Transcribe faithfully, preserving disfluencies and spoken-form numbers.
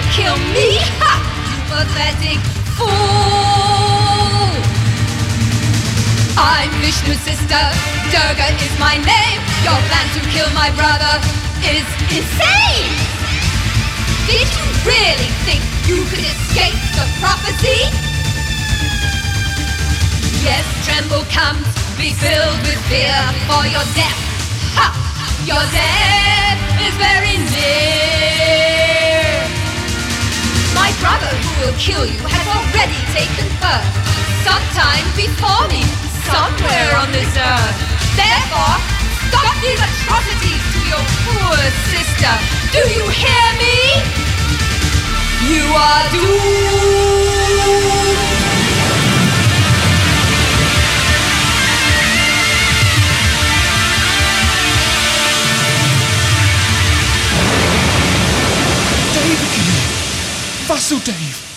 kill me? Ha! You pathetic fool! I'm Vishnu's sister, Durga is my name. Your plan to kill my brother is insane! Did you really think you could escape the prophecy? Yes, tremble comes, be filled with fear for your death. Ha! Your death is very near. My brother who will kill you has already taken birth, sometime before me, somewhere on this earth. Therefore, stop these atrocities to your poor sister. Do you hear me? You are doomed. Vasudeva!